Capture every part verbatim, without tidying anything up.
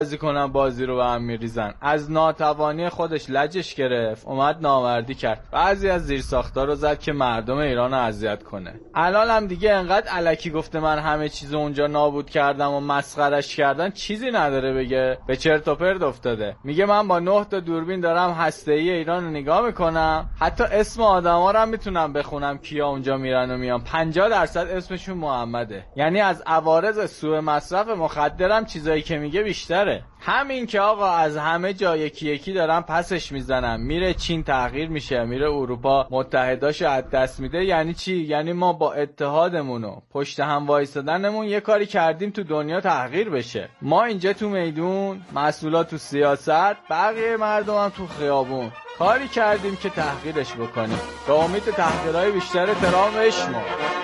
بازی کنن بازی رو به هم میریزن. از ناتوانی خودش لجش گرفت، اومد نامردی کرد، بعضی از زیرساخت‌ها رو زد که مردم ایران رو اذیت کنه. الان هم دیگه انقدر الکی گفته من همه چیزو اونجا نابود کردم و مسخرش کردن، چیزی نداره بگه، به چرت و پرت افتاده. میگه من با نه تا دوربین دارم هسته‌ای ایران رو نگاه میکنم، حتی اسم آدما رو هم میتونم بخونم کیا اونجا میرن و میان، پنجاه درصد اسمشون محمده. یعنی از عوارض سوء مصرف مخدرم چیزایی که میگه بیشتره. همین که آقا از همه جا یکی یکی دارن پسش میزنن، میره چین تغییر میشه، میره اروپا متحداشو از دست میده. یعنی چی؟ یعنی ما با اتحادمون و پشت هم وایسادنمون یه کاری کردیم تو دنیا تغییر بشه. ما اینجا تو میدون، مسئولات تو سیاست، بقیه مردم هم تو خیابون کاری کردیم که تحقیرش بکنیم. به امید تحقیرهای بیشتر ترام بشمو.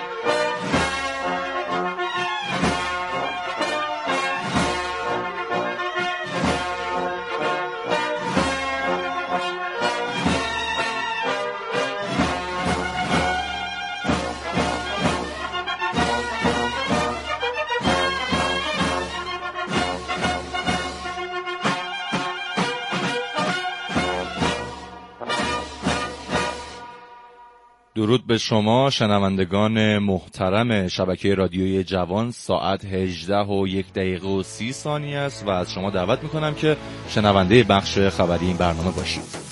درود به شما شنوندگان محترم شبکه رادیوی جوان. ساعت هجده و یک دقیقه و سی ثانیه است و از شما دعوت میکنم که شنونده بخش خبری این برنامه باشید.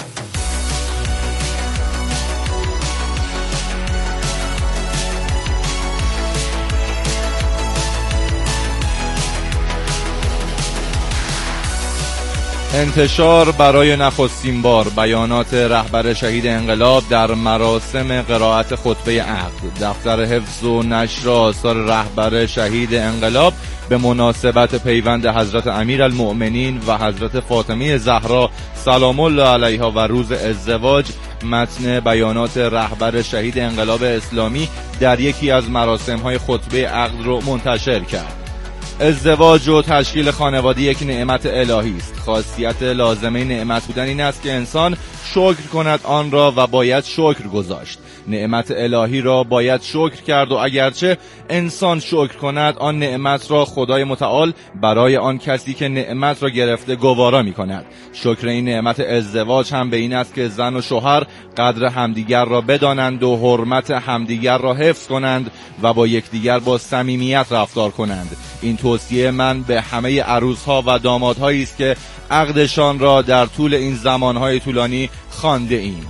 انتشار برای نخستین بار بیانات رهبر شهید انقلاب در مراسم قرائت خطبه عقد. دفتر حفظ و نشر آثار رهبر شهید انقلاب به مناسبت پیوند حضرت امیرالمؤمنین و حضرت فاطمه زهرا سلام الله علیها و روز ازدواج متن بیانات رهبر شهید انقلاب اسلامی در یکی از مراسم‌های خطبه عقد را منتشر کرد. ازدواج و تشکیل خانواده یک نعمت الهی است. خاصیت لازمه نعمت بودن این است که انسان شکر کند آن را و باید شکر گذاشت. نعمت الهی را باید شکر کرد و اگرچه انسان شکر کند آن نعمت را خدای متعال برای آن کسی که نعمت را گرفته گوارا می کند. شکر این نعمت ازدواج هم به این است که زن و شوهر قدر همدیگر را بدانند و حرمت همدیگر را حفظ کنند و با یکدیگر با صمیمیت رفتار کنند. این توصیه من به همه عروسها و دامادهایی است که عقدشان را در طول این زمانهای طولانی خوانده ایم.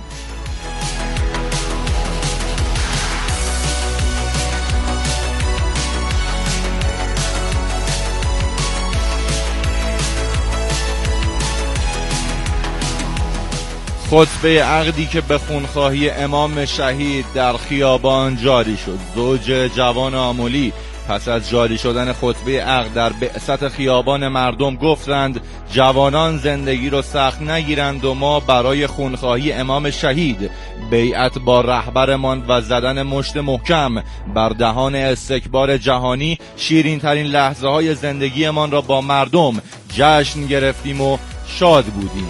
خطبه عقدی که به خونخواهی امام شهید در خیابان جاری شد. زوج جوان آملی پس از جاری شدن خطبه عقد در بعثت خیابان مردم گفتند جوانان زندگی رو سخت نگیرند و ما برای خونخواهی امام شهید، بیعت با رهبرمان و زدن مشت محکم بر دهان استکبار جهانی شیرین ترین لحظه های زندگیمان را با مردم جشن گرفتیم و شاد بودیم.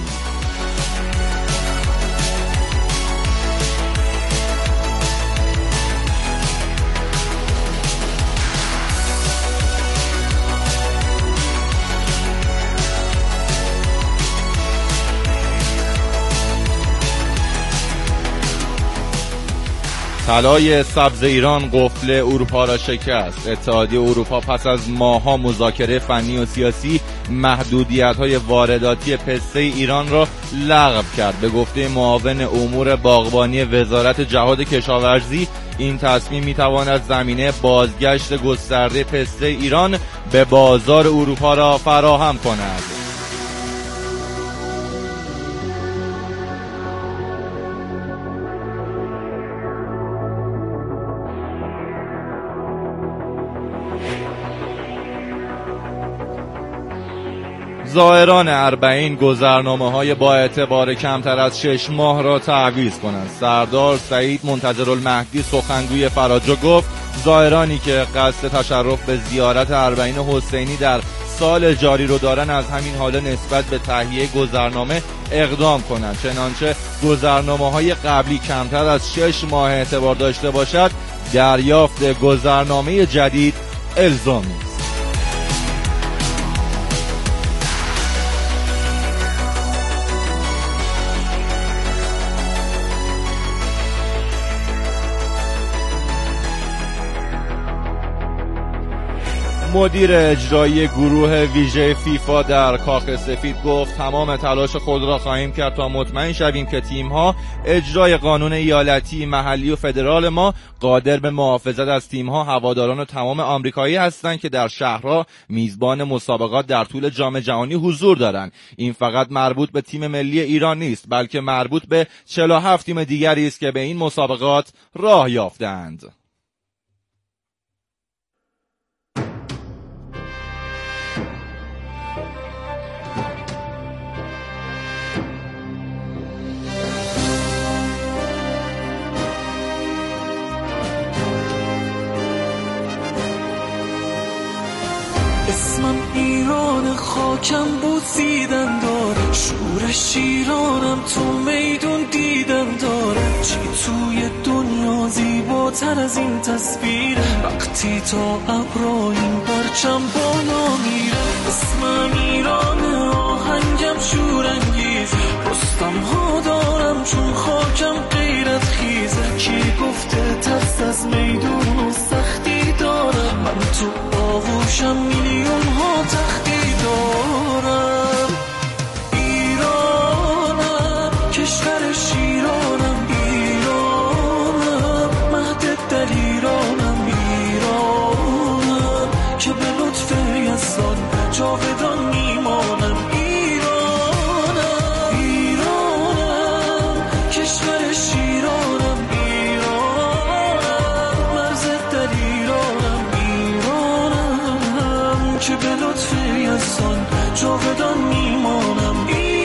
طلای سبز ایران قفل اروپا را شکست. اتحادیه اروپا پس از ماه‌ها مذاکره فنی و سیاسی محدودیت‌های وارداتی پسته ایران را لغو کرد. به گفته معاون امور باغبانی وزارت جهاد کشاورزی این تصمیم می‌تواند زمینه بازگشت گسترده پسته ایران به بازار اروپا را فراهم کند. زائران اربعین گذرنامه‌های با اعتبار کمتر از شش ماه را تعویض کنند. سردار سعید منتظرالمهدی سخنگوی فراجا گفت زائرانی که قصد تشرف به زیارت اربعین حسینی در سال جاری رو دارن از همین حالا نسبت به تهیه گذرنامه اقدام کنند. چنانچه گذرنامه‌های قبلی کمتر از شش ماه اعتبار داشته باشد دریافت گذرنامه جدید الزامی است. مدیر اجرایی گروه ویژه فیفا در کاخ سفید گفت تمام تلاش خود را خواهیم کرد تا مطمئن شویم که تیم‌ها اجرای قانون ایالتی، محلی و فدرال ما قادر به محافظت از تیم‌ها، هواداران و تمام آمریکایی هستند که در شهرها میزبان مسابقات در طول جام جهانی حضور دارند. این فقط مربوط به تیم ملی ایران نیست، بلکه مربوط به چهل و هفت تیم دیگری است که به این مسابقات راه یافتند. اسمم ایران، خاکم بود زیدن داره، شورش ایرانم، تو میدون دیدن داره. چی توی دنیا زیباتر از این تصویر، وقتی تا ابرا این پرچم بالا میره. اسمم ایران، آهنگم شورانگیز، رستم ها دارم چون خاکم غیرت خیزه. کی گفته ترس از میدون و سختی داره، من تو آغوشم میلیون ها تختی دارم. ایرانم، کشور شیرانم، ایرانم، مهد دل ایرانم، ایرانم که به لطف یزدان جاودان میمانم. ایرانم، ایرانم، کشور شیرانم، ایرانم، مرز دل ایرانم، ایرانم که به لطف یزدان جاودان میمانم.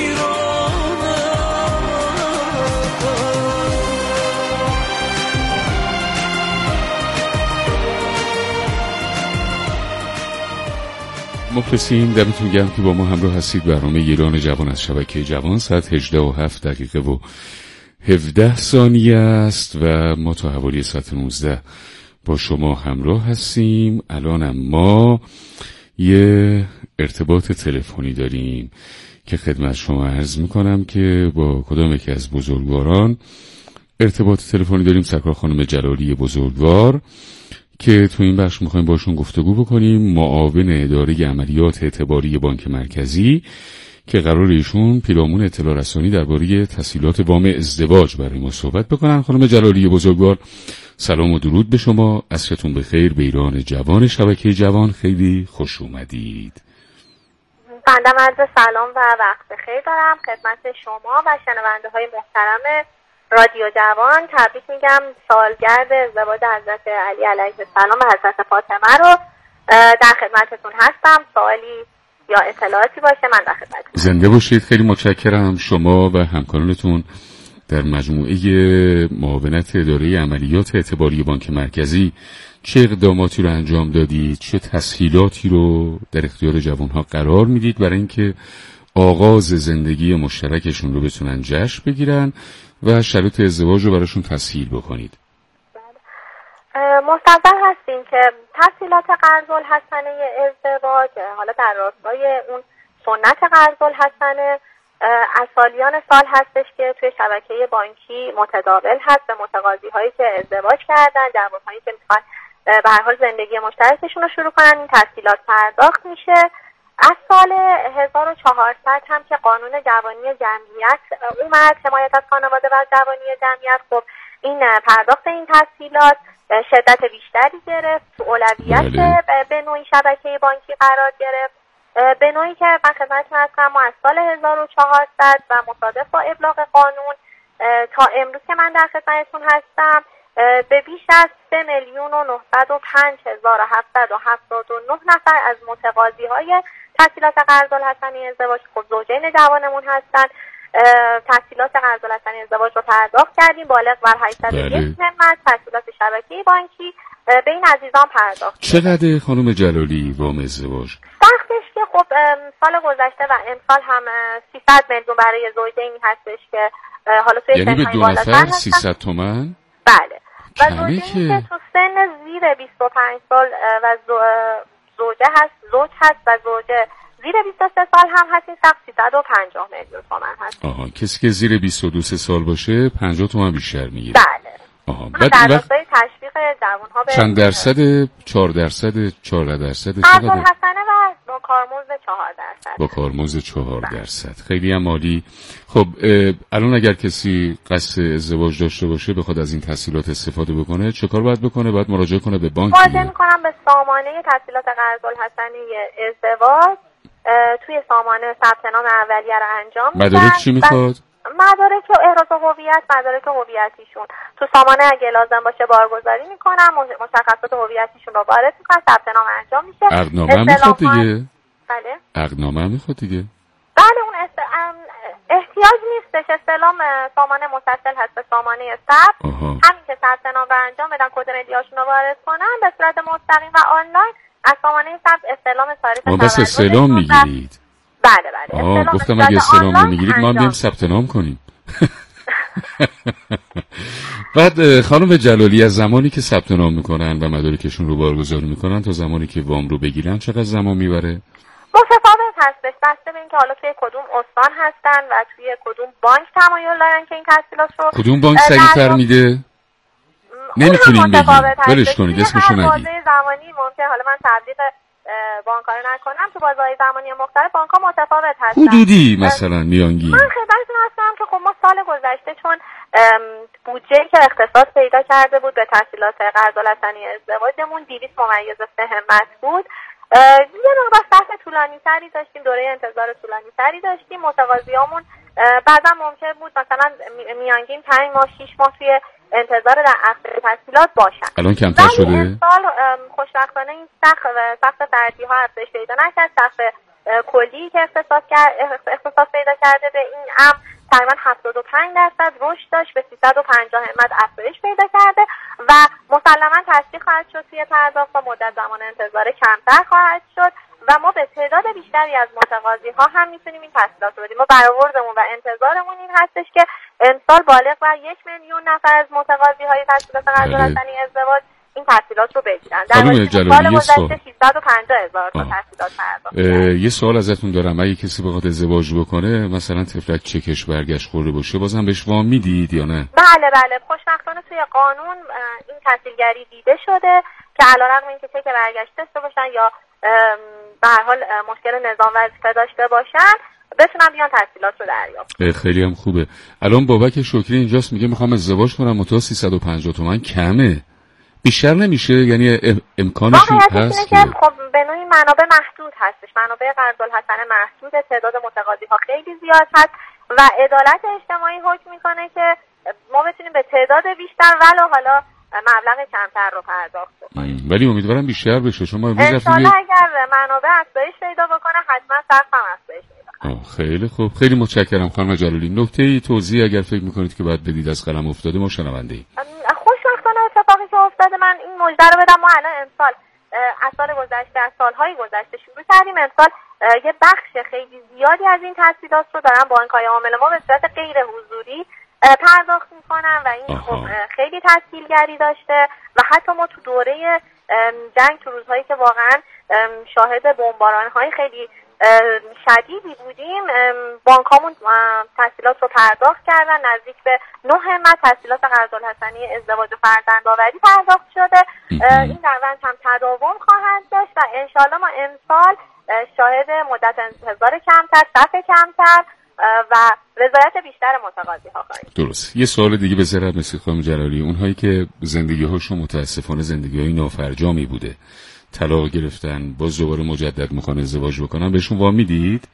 مخلصین، دمتون گرم که با ما همراه هستید. برنامه ایران جوان از شبکه جوان ساعت هجده و هفت دقیقه و هفده ثانیه است و ما تا حوالی ساعت نوزده با شما همراه هستیم. الان ما یه ارتباط تلفنی داریم که خدمت شما عرض میکنم که با کدام یکی از بزرگواران ارتباط تلفنی داریم. سرکار خانم جلالی بزرگوار که تو این بخش میخوایم باشون گفتگو بکنیم، معاون اداره عملیات اعتباری بانک مرکزی، که قرار ایشون پیرامون اطلاع رسانی درباره تسهیلات وام ازدواج برای ما صحبت بکنن. خانم جلالی بزرگوار، سلام و درود به شما. عصرتون بخیر. به ایران جوان شبکه جوان خیلی خوش اومدید. بنده عرض سلام و وقت بخیر دارم خدمت شما و شنونده های محترم رادیو جوان. تبریک میگم سالگرد ازدواج حضرت علی علیه السلام و حضرت فاطمه رو. در خدمتتون هستم. سوالی یا اطلاعاتی باشه من در خدمتتون. زنده باشید. خیلی متشکرم. شما و همکارانتون در مجموعه معاونت اداره عملیات اعتباری بانک مرکزی چه اقداماتی رو انجام دادید؟ چه تسهیلاتی رو در اختیار جوانها قرار میدید برای اینکه آغاز زندگی مشترکشون رو بتونن جشن بگیرن و شرایط ازدواج رو براشون تسهیل بکنید؟ مستحضر هستیم که تسهیلات قرض‌الحسنه ازدواج حالا در راستای اون سنت قرض‌الحسنه از سالیان سال هستش که توی شبکه بانکی متداول هست به متقاضی هایی که ازدواج کردن، جوانهایی که میخوان به هر حال زندگی مشترکشون رو شروع کنن، این تسهیلات پرداخت میشه. از سال هزار و چهارصد هم که قانون جوانی جمعیت اومد، حمایت از خانواده و جوانی جمعیت، خب این پرداخت این تسهیلات شدت بیشتری گرفت، تو اولویت به نوعی شبکه بانکی قرار گرفت، به نوعی که من خدمتتون هستم ما از سال هزار و چهارصد و مصادف با ابلاغ قانون تا امروز که من در خدمتتون هستم به بیش از سه میلیون و نهصد و پنج هزار و هفتصد و هفتاد و نه نفر از متقاضی های تسهیلات قرض‌الحسنه ازدواج خب زوجین جوانمون هستن تسهیلات قرض‌الحسنه ازدواج رو پرداخت کردیم. بالغ بر هشتصد و یک همت تسهیلات شبکه بانکی به این عزیزان پرداخت. چقدر خانم جلالی وام ازدواج؟ سختش که خب سال گذشته و امسال هم سیصد میلیون برای زوجینی هستش که حالا توی یعنی به دو نفر سیصد تومن؟ بله. و زوجینی که تو سن زیر بیست و پنج سال و زوجه هست زوج هست و زوجه زیر بیست و سه سال هم هست، این سقف سیصد و پنجاه میلیون تومان هست. آها، کسی که زیر بیست و دو سال باشه پنجاه تومن بیشتر میگیره. بله. آها، بعد در راستای تشویق جوان‌ها به چند درصد؟ چهار درصد؟ چهارده درصد؟ قرض‌الحسنه و با کارمزد چهار درصد. با کارمزد چهار درصد. خیلی هم عالی. خب الان اگر کسی قصد ازدواج داشته باشه بخواد از این تسهیلات استفاده بکنه چه کار باید بکنه؟ باید مراجعه کنه به بانک؟ مراجعه می‌کنم به سامانه تسهیلات قرض‌الحسنه ازدواج. توی سامانه ثبت نام اولیه رو انجام میدن. مدارک چی میخواد؟ مدارک و احراز هویت، مدارک هویتیشون تو سامانه اگه لازم باشه بارگذاری میکنن، مشخصات هویتیشون رو وارد میکنن، ثبت نام انجام میشه. عقدنامه هم میخواد دیگه؟ بله. عقدنامه هم میخواد دیگه؟ بله اون است... احتیاج نیستش. استلام سامانه متصل هست به سامانه ثبت. همین که ثبت نام رو انجام بدن، کد ملی‌هاشون رو وارد کنن به صورت مستقیم و آنلاین از سامانه ثبت استلام تاریخ تولد. بس استلام میگیرید؟ بله بله. آه گفتم اگه استلام نمیگیرید ما هم بریم ثبت نام کنیم. بعد خانم جلالی از زمانی که ثبت نام میکنن و مدارکشون رو بارگذاری میکنن تا زمانی که وام رو بگیرن چقدر زمان میبره؟ متفاوت هستش، بسته به اینکه حالا توی کدوم استان هستن و توی کدوم بانک تمایل دارن که این تسهیلات رو. کدوم بانک سریعتر میده؟ نمیتونیم بگیم، ولش کنید اسمشو نگید. بازه زمانی ممکن حالا من تبلیغ بانک‌ها رو نکنم، تو بازهای زمانی مختلف بانک‌ها متفاوت هستن. حدودی مثلا میانگین. من خدمتتون هستم که خب ما سال گذشته چون بودجه‌ای که اختصاص پیدا کرده بود به تسهیلات قرض‌الحسنه ازدواجمون دویست ممیز سه همت بود. یه مقدار سخت طولانی تری داشتیم، دوره انتظار طولانی تری داشتیم. متقاضیامون بعدا ممکن بود مثلا میانگین پنج ماه شش ماه توی انتظار در عقد تسهیلات باشن. الان کمتر شده؟ این سال خوشبختانه این سقف سقف فردی ها افزایش پیدا نکرد. سقف کلی که اختصاص کرد اختصاص پیدا کرده به این امر تقریبا هفتاد و پنج درصد رشد داشت، به سیصد و پنجاه همت افزایش پیدا کرده و مسلما تصدیق خواهد شد توی پرداخت و مدت زمان انتظار کمتر خواهد شد و ما به تعداد بیشتری از متقاضی ها هم میتونیم این تسهیلات رو بدیم. ما برآوردمون و انتظارمون این هستش که امسال بالغ بر یک میلیون نفر از متقاضی های تسهیلات قرض‌الحسنه ازدواج این تسهیلات رو بگیرن. در سال گذشته سیصد و پنجاه هزار تا تسهیلات پرداخت. یه سوال ازتون دارم، اگه کسی بخواد ازدواج بکنه مثلا تفلک چکش برگشت خورده باشه بازم بهش وام میدید یا نه؟ بله بله، خوشبختانه توی قانون این تسهیلگری دیده شده که علیرغم اینکه چک برگشت داشته باشن یا به هر حال مشکل نظام وظیفه داشته باشن بتونن بیان تسهیلات رو دریافت. خیلی هم خوبه. الان بابک شکری اینجاست میگه میخوام ازدواج کنم متا سیصد و پنجاه تومن کمه، بیشتر نمیشه؟ یعنی امکانش هست که خب به نوعی منابع محدود هستش، منابع قرض‌الحسنه محدود، تعداد متقاضی ها خیلی زیاد هست و عدالت اجتماعی حکم میکنه که ما بتونیم به تعداد بیشتر ولو حالا مبلغ کمتر رو پرداخت کنیم. ولی امیدوارم بیشتر بشه. شما امروز انشالله اگر منابع افزایش پیدا بکنه حتما سقف هم افزایش پیدا کنه. خیلی خوب، خیلی متشکرم خانم جلالی. نکته‌ای توضیح اگر فکر میکنید که باید بدید از قلم افتاده ما شنونده‌ایم. خوشبختانه اتفاقی که افتاده من این مژده رو بدم، ما الان امسال از سال گذشته از سالهای گذشته شروع کردیم، امسال یه بخش خیلی زیادی از این تسهیلات رو دارن بانک‌های عامل ما به صورت غیر حضوری پرداخت میکنن و این خب خیلی تسهیلگری داشته و حتی ما تو دوره جنگ تو روزهایی که واقعا شاهد بمباران‌های خیلی شدیدی بودیم بانکامون تسهیلات رو پرداخت کردن، نزدیک به نه همت تسهیلات قرض‌الحسنه ازدواج و فرزندآوری پرداخت شده. این در روند هم تداوم خواهد داشت و انشالله ما امسال شاهد مدت انتظار کمتر، صف کمتر و رضایت بیشتر متقاضی ها خواهیم. درست. یه سوال دیگه به ذره مثل خانم جلالی، اونهایی که زندگی هاشون متاسفانه زندگی های نافرجامی بوده، طلاق گرفتن، باز دوباره مجدد میخوان ازدواج بکنن، بهشون وام میدید؟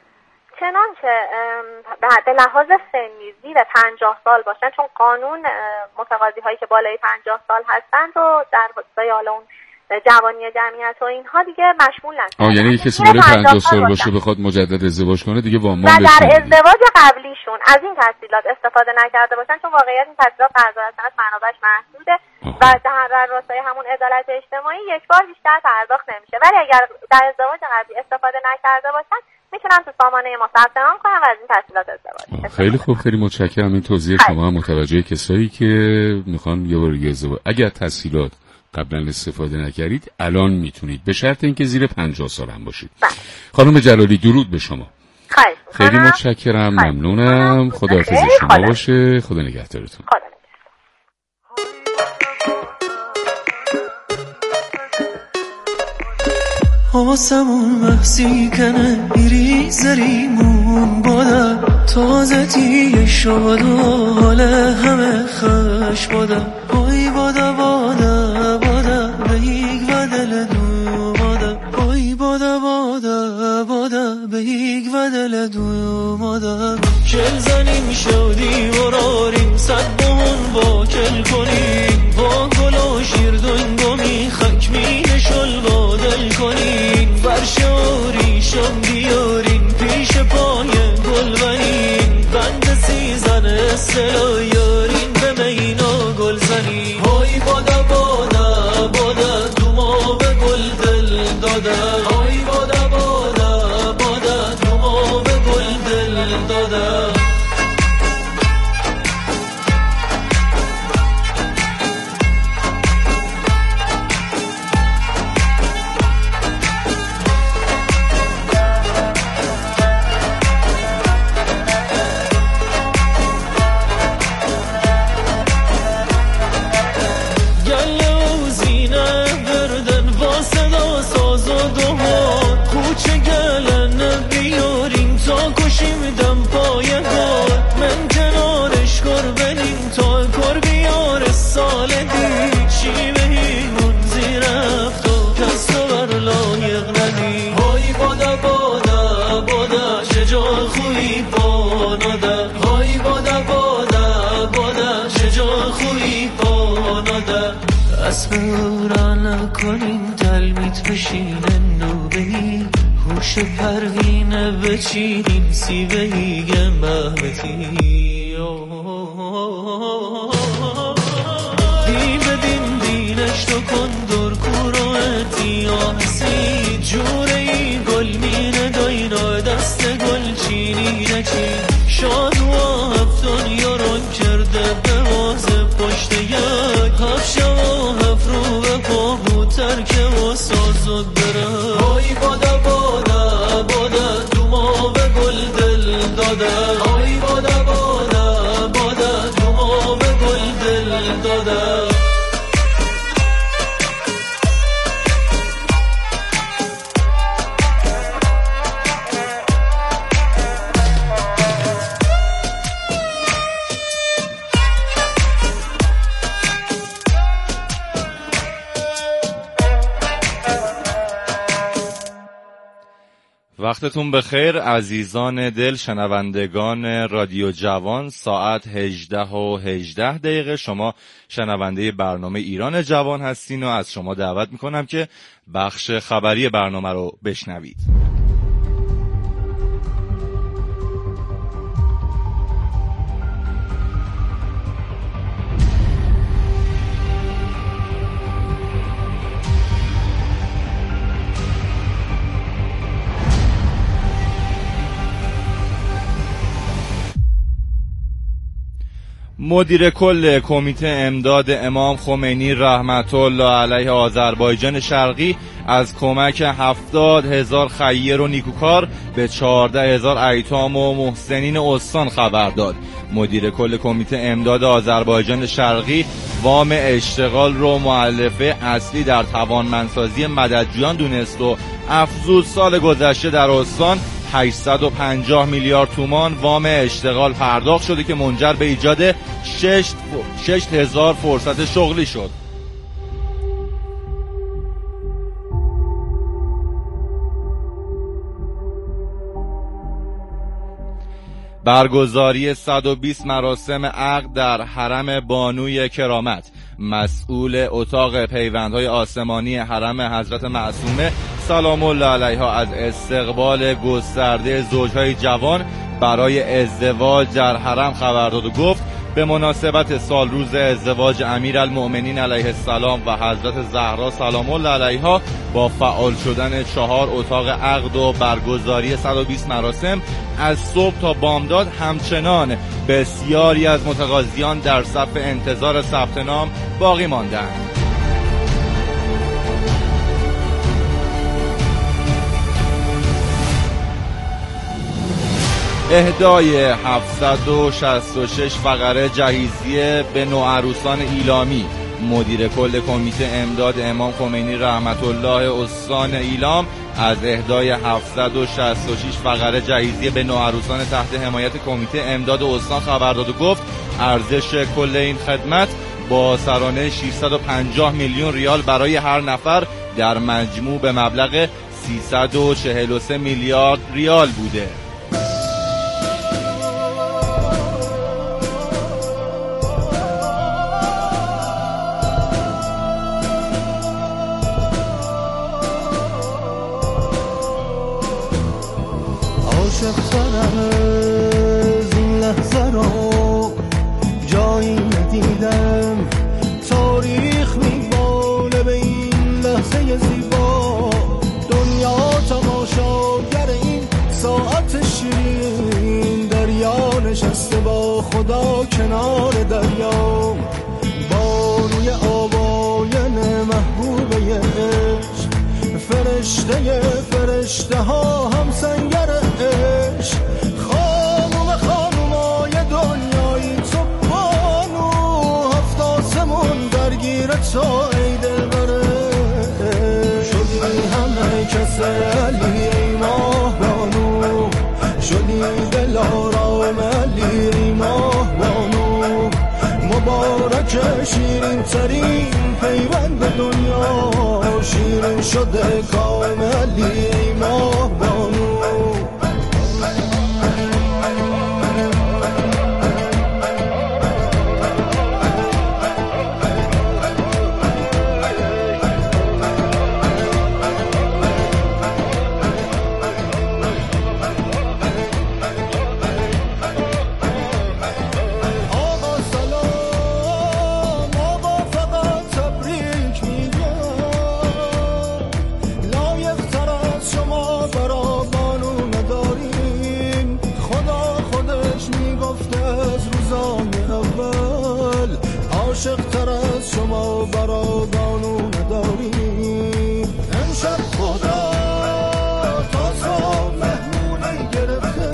چنانچه به لحاظ سنی زیر پنجاه سال باشن، چون قانون متقاضی هایی که بالای پنجاه سال هستن رو در حوزه حالا اون جوانی جمعیت و اینها دیگه مشمول نشدن. آه یعنی کسی بالای پنجاه سال باشه بخواد مجدد ازدواج کنه دیگه وام و در ازدواج قبلیشون از این تسهیلات استفاده نکرده باشن، چون واقعیت این تسهیلات قرض‌الحسنه منابعش محدوده و در راستای همون عدالت اجتماعی یک بار بیشتر پرداخت نمیشه. ولی اگر در ازدواج قبلی استفاده نکرده باشن میتونن تو سامانه ما ثبت نام کنن و از این تسهیلات ازدواج. خیلی خوب، خیلی متشکرم. این توضیح شما هم متوجه کسایی که میخوان یه بار ازدواج، اگر تسهیلات قبلا استفاده نکردید الان میتونید، به شرط اینکه زیر پنجاه سال هم باشید. بله. خانم جلالی درود به شما. خیلی, خیلی متشکرم، ممنونم. خداحافظ شما باشه. خدا نگهدارتون. خدا آسمون محسی کنه ایری زریمون بادا تازه تیه شد و حال همه خش بادا آی بادا بادا بادا بیگ و دل دو بادا آی بادا بادا بادا بیگ و دل دو بادا کل زنیم شدی براریم صد بهون با کل کنیم با گل و شیر دنگمی خک مینه شل با دل کنیم برشوری شم بیارین پیش پای گل بنین بند سیزن استلا یارین به مینا گل زنین های بادا بادا بادا دوما به گل دل داده های بادا بادا بادا دوما به گل دل داده دم پای گل من کنارش کر بنیم تا کر بیار سال دی چی بهیمون زیر افتو کس تو بر لایق ندی های بادا بادا بادا شجا خوی باناده های بادا بادا بادا شجا خوی باناده اسم را نکنیم تلمیت بشینن نوبهی هوش پروینه بچینیم سیبهی محبتی دی بدین دینش تو کن دور کوروتی آهسی جوره ای گل مینه داینا دست گل چینی نچی شاد و هفتون یارون کرده به وازه پشت یک هفت شما هفت رو به پا بود ترکه و سازد بره های بادا بادا بادا دوما به گل دل داده های بادا بادا بادا دوما به گل دل داده وقتتون بخیر عزیزان دل، شنوندگان رادیو جوان. ساعت هجده و هجده دقیقه شما شنونده برنامه ایران جوان هستین و از شما دعوت میکنم که بخش خبری برنامه رو بشنوید. مدیر کل کمیته امداد امام خمینی رحمت الله علیه آذربایجان شرقی از کمک هفتاد هزار خیر و نیکوکار به چهارده هزار ایتام و محسنین استان خبر داد. مدیر کل کمیته امداد آذربایجان شرقی وام اشتغال رو مؤلفه اصلی در توانمندسازی مددجویان دونست و افزود سال گذشته در استان هشتصد و پنجاه میلیارد تومان وام اشتغال پرداخت شده که منجر به ایجاد شش هزار فرصت شغلی شد. برگزاری صد و بیست مراسم عقد در حرم بانوی کرامت. مسئول اتاق پیوندهای آسمانی حرم حضرت معصومه سلام الله علیها از استقبال گسترده زوجهای جوان برای ازدواج در حرم خبر داد و گفت به مناسبت سال روز ازدواج امیرالمؤمنین علیه السلام و حضرت زهرا سلام الله علیها با فعال شدن چهار اتاق عقد و برگزاری صد و بیست مراسم از صبح تا بامداد همچنان بسیاری از متقاضیان در صف انتظار ثبت نام باقی ماندند. اهدای هفتصد و شصت و شش فقره جهیزیه به نوعروسان ایلامی. مدیر کل کمیته امداد امام خمینی رحمت الله استان ایلام از اهدای هفتصد و شصت و شش فقره جهیزیه به نوعروسان تحت حمایت کمیته امداد استان خبر داد و گفت ارزش کل این خدمت با سرانه ششصد و پنجاه میلیون ریال برای هر نفر در مجموع به مبلغ سیصد و چهل و سه میلیارد ریال بوده. عاشق‌تر از این لحظه رو جایی ندیدم، تاریخ میباله به این لحظه زیبا، دنیا تماشاگر این ساعت شیرین، دریا نشسته با خدا کنار دریا، بانوی آواین محبوبه عشق، فرشته فرشته ها هم سنگر عشق، خانوم خانومای دنیایی تو بانو، هفت آسمون درگیر تو ای دلبر، شدی همه کس علی ای ماه بانو، شدی دل آرام علی ای ماه بانو، مبارک شیرین ترین پیوند دنیا، شیرین شده کام علی ای ماه بانو. عاشق‌تر از شما برا بانو نداریم، امشب خدا تا صبح مهمونی گرفته،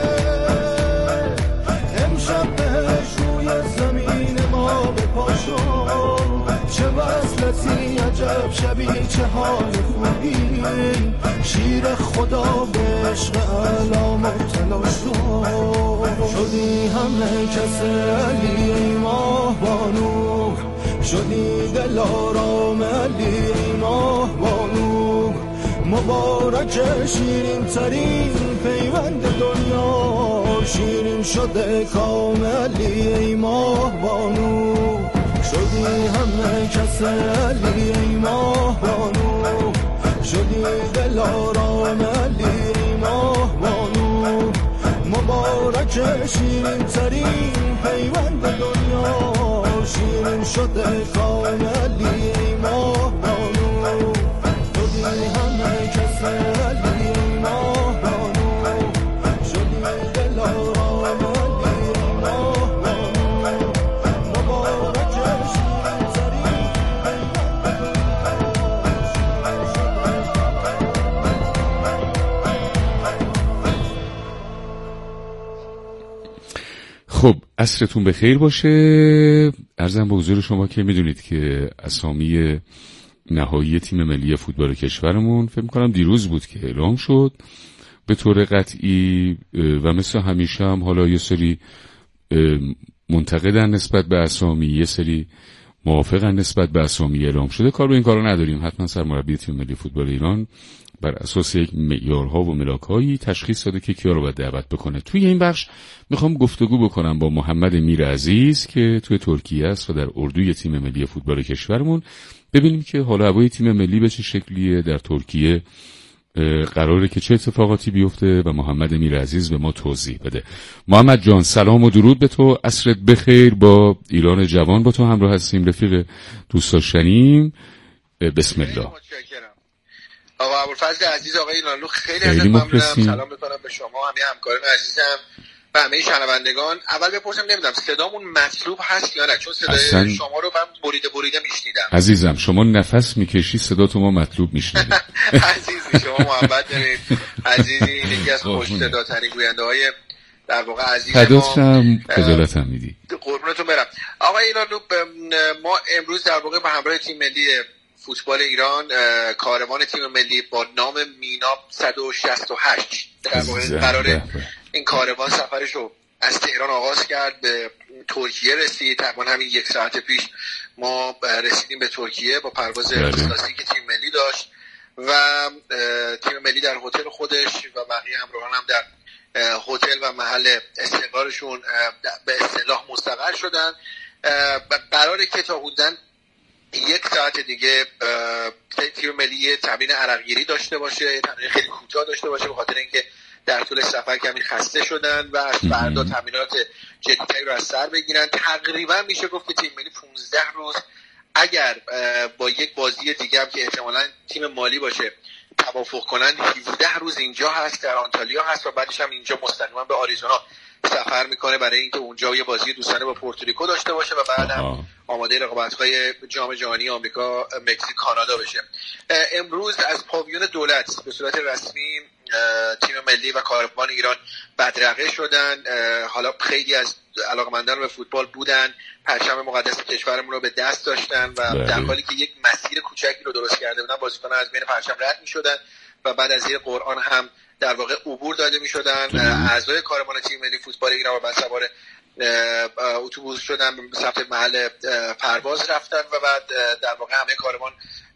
امشب بهش روی زمین ما بپاشو، چه وصلتی عجب شبی چه حال خوبی، شیر خدا به عشق اعلی مبتلا شد، شدی همه کس علی ای ماه بانو، شدی دل آرام علی ای ماه بانو، مبارک شیرین ترین پیوند دنیا، شیرین شده کام علی ای ماه بانو، شدی همه کس علی ای ماه بانو، شدی دل آرام علی ای ماه بانو، مبارک شیرین ترین پیوند دنیا، شیرین شده کام علی ای ماه بانو، شدی همه کس علی ای ماه بانو، شدی دل آرام علی ای ماه بانو، مبارک شیرین ترین پیوند خب عصرتون بخیر باشه. عرضم به حضور شما که میدونید که اسامی نهایی تیم ملی فوتبال کشورمون فکر می‌کنم دیروز بود که اعلام شد به طور قطعی، و مثل همیشه هم حالا یه سری منتقدن نسبت به اسامی، یه سری موافقن نسبت به اسامی اعلام شده. کار به این کارا نداریم، حتما سرمربی تیم ملی فوتبال ایران بر اساس یک معیارها و ملاک‌هایی تشخیص داده که کیا رو باید دعوت بکنه. توی این بخش میخوام گفتگو بکنم با محمد میر عزیز که توی ترکیه است و در اردوی تیم ملی فوتبال کشورمون، ببینیم که حالا هوای تیم ملی به چه شکلیه در ترکیه، قراره که چه اتفاقاتی بیفته و محمد میر عزیز به ما توضیح بده. محمد جان سلام و درود به تو، عصرت بخیر. با ایران جوان با تو همراه هستیم، رفیق دوست داشتنیم. بسم الله. آقا ابوالفضل عزیز، آقای ایلانلو خیلی ازت ممنونم. سلام میکنم به شما، همه همکاران عزیزم و همه شنوندگان. اول بپرسم نمیدونم صدامون مطلوب هست یا نه، چون صدای اصلا شما رو من بریده بریده میشنیدم. عزیزم شما نفس میکشی صدا تو ما مطلوب میشنیدیم. عزیزی شما محبت دارید، عزیزی یکی از خوش صداترین گوینده‌های در واقع عزیز ما. خجالت هم میدی. قربونتون برم. آقای ایلانلو، ما امروز در واقع به همراه تیم ملی فوتبال ایران کاروان تیم ملی با نام مینا صد و شصت و هشت در واقع قرار این کاروان سفرش رو از تهران آغاز کرد، به ترکیه رسید. تقریبا همین یک ساعت پیش ما رسیدیم به ترکیه با پرواز اختصاصی که تیم ملی داشت و تیم ملی در هتل خودش و بقیه همراهان هم در هتل و محل استقرارشون به اصطلاح مستقر شدن. قراره که تا حدوداً یک ساعت دیگه تیم ملی تمرین عرقگیری داشته باشه، تمرین خیلی کوتاه داشته باشه به خاطر اینکه در طول سفر کمی خسته شدن و از فردا تمرینات جدی‌تری رو از سر بگیرن. تقریبا میشه گفت که تیم ملی پانزده روز اگر با یک بازی دیگه هم که احتمالاً تیم مالی باشه توافق کنن هفده روز اینجا هست، در آنتالیا هست و بعدش هم اینجا مستقیما به آریزونا سفر میکنه برای اینکه اونجا یه بازی دوستانه با پورتوریکو داشته باشه و بعد هم آماده رقابت‌های جام جهانی آمریکا، مکزیک، کانادا بشه. امروز از پاویون دولت به صورت رسمی تیم ملی و کاروان ایران بدرقه شدن. حالا خیلی از علاقمندان به فوتبال بودن، پرچم مقدس کشورمون رو به دست داشتن و در حالی که یک مسیر کوچکی رو درست کرده بودن بازیکن‌ها از بین پرچم رد می‌شدن و بعد از زیر قرآن هم در واقع عبور داده می‌شدن. اعضای کاروان تیم ملی فوتبال ایران و بعد سوار اتوبوس شدن به سمت محل پرواز رفتن و بعد در واقع همه کاروان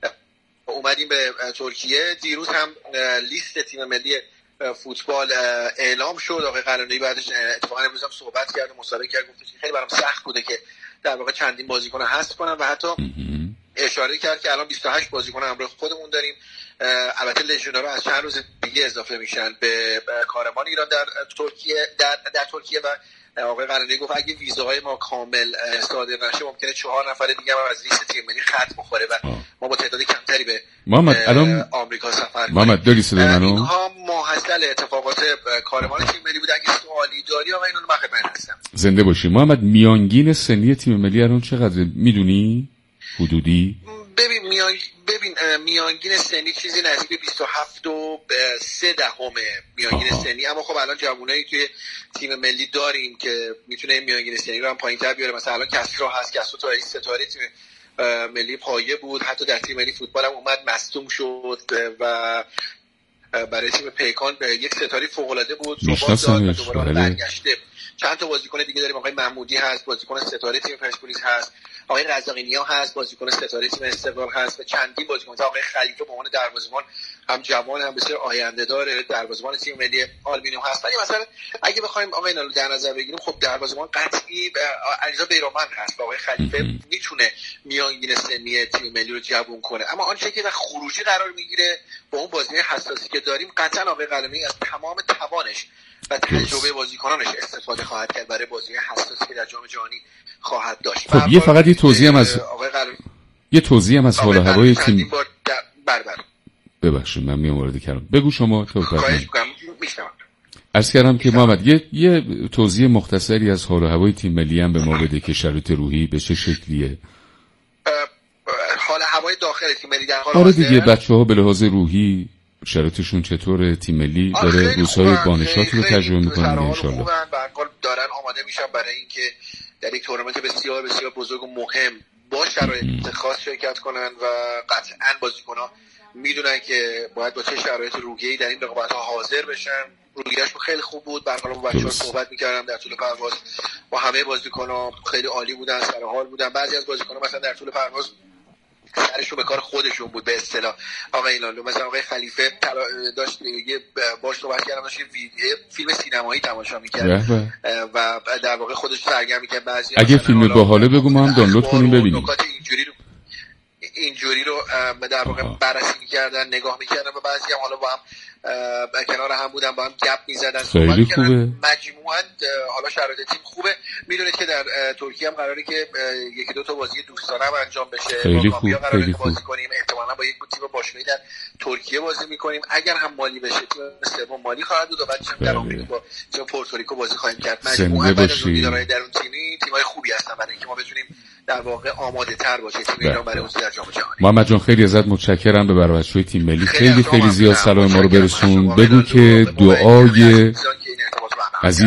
اومدیم به ترکیه. دیروز هم لیست تیم ملی فوتبال اعلام شد. آقای قلعه‌نویی بعدش اتفاقا امروز هم صحبت کرد و مصاحبه کرد، گفتش خیلی برام سخت بوده که در واقع چندین بازیکن حذف کنم و حتی اشاره کرد که الان بیست و هشت بازیکن همراه خودمون داریم. البته لژیونرها از چند روز دیگه اضافه میشن به کاروان ایران در ترکیه در, در ترکیه و آقای قلعه‌نویی گفت اگه ویزاهای ما کامل صادر نشه ممکنه چهار نفر دیگه هم از لیست تیم ملی خط بخوره و ما با تعداد کمتری به محمد الان آمریکا سفر کنیم. محمد داری صدای منو؟ اینها ماحصل اتفاقات کاروان تیم ملی بود. اگه سوالی داری آقا اینو من خدمت هستم. زنده باشی. محمد میانگین سنی تیم ملی الان چقدر میدونی؟ حدودی؟ ببین میان ببین میانگین سنی چیزی نزدیک به بیست و هفت و سه دهم میانگین آه. سنی، اما خب الان جوونایی توی تیم ملی داریم که میتونه این میانگین سنی رو هم پایین‌تر بیاره. مثلا الان کسرا هست، کسرا تا رئیس ستاره تیم ملی پایه بود، حتی در تیم ملی فوتبال هم اومد مصدوم شد و برای تیم پیکان یک ستاره فوق‌العاده بود، ثبات داد و دوباره برگشته. چند تا بازیکن دیگه داریم، آقای محمودی هست بازیکن ستاره تیم پرسپولیس هست، آقای رزاقی‌نیا هست بازیکن ستاره تیم استقلال هست و چندین بازیکن تا آقای خلیفه به عنوان دروازه‌بان هم جوان هم بسیار آینده داره، دروازه‌بان تیم ملی آلومینیوم هست. ولی مثلا اگه بخوایم آقای نالو در نظر بگیریم خب دروازه‌بان قطعی علیرضا بیرانوند هست و آقای خلیفه میتونه میانگین سنی تیم ملی رو جوون کنه، اما آنچه که در خروجی قرار میگیره با اون بازی حساسی که داریم قطعا آقای قلعه‌نویی از تمام توانش و تجربه بازیکنانش استفاده خواهد کرد برای بازی حساسی که در جام جهانی خواهد داشت. خب یه فقط یه توضیح هم از یه توضیح هم از حال و هوای تیم بر بر ببخشید من میام وارد کردم. بگو شما تو خواهش می‌کنم میشنوم. عرض کردم که محمد یه یه توضیح مختصری از حال و هوای تیم ملی هم به ما بده که شرایط روحی به چه شکلیه. حال هوای داخل تیم ملی در حال آره دیگه بچه‌ها به لحاظ روحی شرایطشون چطوره؟ تیم ملی داره روزهای بانشات رو تجربه میکنه ان شاء الله. دارن آماده میشن برای اینکه در یک تورنمنت بسیار بسیار بزرگ و مهم با شرایط خاص شرکت کنن و قطعاً بازیکن‌ها میدونن که باید با چه شرایط روحیه‌ای در این رقابت‌ها حاضر بشن. روحیه‌شون خیلی خوب بود. برخلاف با بچه‌ها صحبت می‌کردم در طول پرواز با همه بازیکن‌ها خیلی عالی بودن، سر حال بودن. بعضی از بازیکن‌ها مثلا در طول پرواز سرشون به کار خودشون بود به اصطلاح. آقای اینالو مثلا آقای خلیفه داشت یه باش صحبت کردم، داشت ویدیو فیلم سینمایی تماشا می‌کرد و در واقع خودش سرگرم می‌کرد. بعضی اگه فیلم باحاله بگو ما هم دانلود کنیم ببینیم. نکات اینجوری رو اینجوری رو در واقع بررسی می‌کردن، نگاه می‌کردن و بعضی هم حالا با هم کنار هم بودن، با هم گپ می‌زدن. خیلی خوبه. مجموعاً حالا شرایط تیم خوبه. میدونید که در ترکیه هم قراره که یکی دو تا بازی دوستانه هم انجام بشه. خیلی خوب. خیلی خوب. بازی کنیم. احتمالاً با یک تیم باشگاهی در ترکیه بازی می‌کنیم. اگر هم مالی بشه تیم سوم مالی خواهد بود و بعدش هم در آمریکا با تیم پورتوریکو بازی خواهیم کرد. مجموعاً بعد از اون در اون تیمی تیم‌های خوبی هستن برای اینکه ما بتونیم در واقع آماده تر باشه تیم ایران برای حضور در جام جهانی. محمد جان خیلی ازت متشکرم. به برای بچه‌های تیم ملی خیلی خیلی زیاد سلام ما رو برسون. بگو که دعای